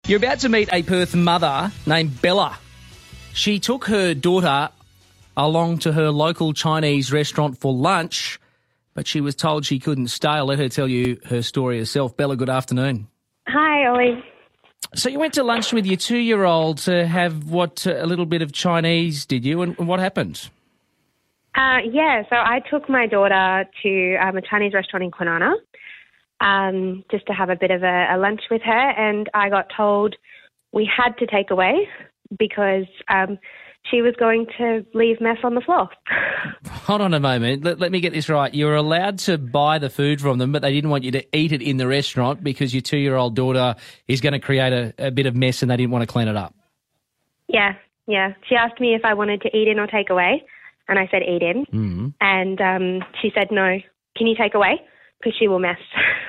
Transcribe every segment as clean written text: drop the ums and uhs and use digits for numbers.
You're about to meet a Perth mother named Bella. She took her daughter along to her local Chinese restaurant for lunch, but she was told she couldn't stay. I'll let her tell you her story herself. Bella, good afternoon. Hi, Ollie. So you went to lunch with your 2-year-old to have a little bit of Chinese, did you? And what happened? So I took my daughter to a Chinese restaurant in Kwinana just to have a bit of a lunch with her, and I got told we had to take away because she was going to leave mess on the floor. Hold on a moment. Let me get this right. You were allowed to buy the food from them, but they didn't want you to eat it in the restaurant because your 2-year-old daughter is going to create a bit of mess and they didn't want to clean it up. Yeah. She asked me if I wanted to eat in or take away, and I said eat in. Mm-hmm. And she said, no, can you take away? Because she will mess.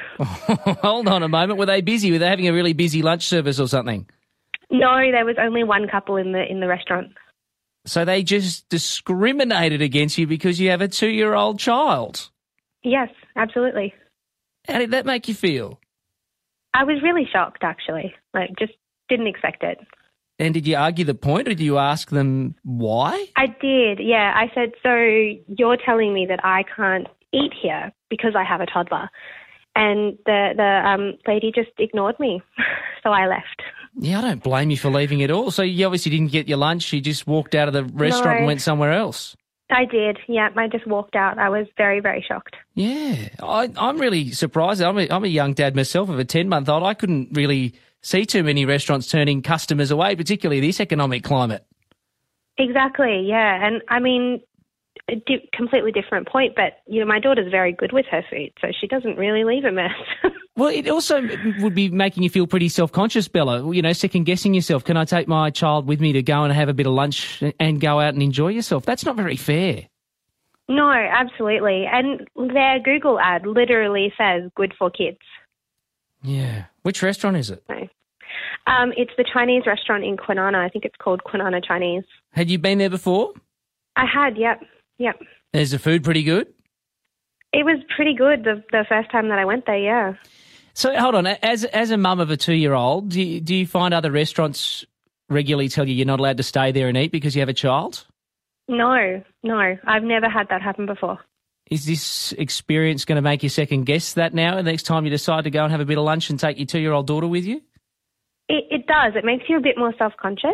Hold on a moment. Were they busy? Were they having a really busy lunch service or something? No, there was only one couple in the restaurant. So they just discriminated against you because you have a 2-year-old child? Yes, absolutely. How did that make you feel? I was really shocked, actually. Just didn't expect it. And did you argue the point, or did you ask them why? I did, yeah. I said, so you're telling me that I can't eat here because I have a toddler. And the lady just ignored me, so I left. Yeah, I don't blame you for leaving at all. So you obviously didn't get your lunch. You just walked out of the restaurant and went somewhere else. I did, yeah. I just walked out. I was very, very shocked. Yeah, I'm really surprised. I'm a young dad myself of a 10-month-old. I couldn't really see too many restaurants turning customers away, particularly this economic climate. Exactly, yeah. And I mean, completely different point, but my daughter's very good with her food, so she doesn't really leave a mess. Well, it also would be making you feel pretty self-conscious, Bella, second-guessing yourself. Can I take my child with me to go and have a bit of lunch and go out and enjoy yourself? That's not very fair. No, absolutely. And their Google ad literally says good for kids. Yeah. Which restaurant is it? No. It's the Chinese restaurant in Kwinana. I think it's called Kwinana Chinese. Had you been there before? I had, yep. Is the food pretty good? It was pretty good the first time that I went there, yeah. So hold on, as a mum of a 2-year-old, do you find other restaurants regularly tell you you're not allowed to stay there and eat because you have a child? No, I've never had that happen before. Is this experience going to make you second guess that now, the next time you decide to go and have a bit of lunch and take your 2-year-old daughter with you? It does. It makes you a bit more self-conscious.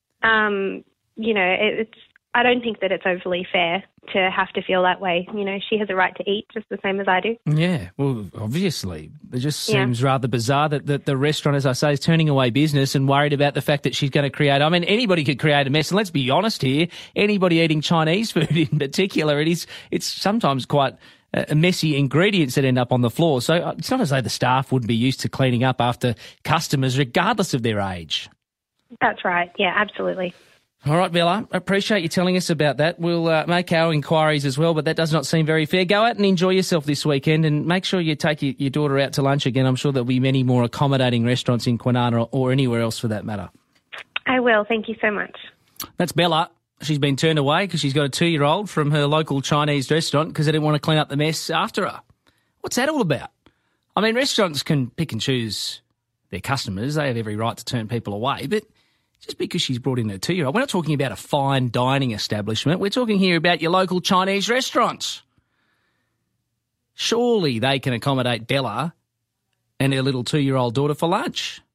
I don't think that it's overly fair to have to feel that way. She has a right to eat just the same as I do. Yeah, well, obviously. It just seems rather bizarre that the restaurant, as I say, is turning away business and worried about the fact that she's going to create... I mean, anybody could create a mess. And let's be honest here, anybody eating Chinese food in particular, it's sometimes quite messy ingredients that end up on the floor. So it's not as though the staff wouldn't be used to cleaning up after customers, regardless of their age. That's right. Yeah, absolutely. All right, Bella, I appreciate you telling us about that. We'll make our inquiries as well, but that does not seem very fair. Go out and enjoy yourself this weekend and make sure you take your daughter out to lunch again. I'm sure there'll be many more accommodating restaurants in Kwinana or anywhere else for that matter. I will. Thank you so much. That's Bella. She's been turned away because she's got a 2-year-old from her local Chinese restaurant because they didn't want to clean up the mess after her. What's that all about? I mean, restaurants can pick and choose their customers. They have every right to turn people away, but just because she's brought in her 2-year-old, we're not talking about a fine dining establishment. We're talking here about your local Chinese restaurants. Surely they can accommodate Bella and her little 2-year-old daughter for lunch.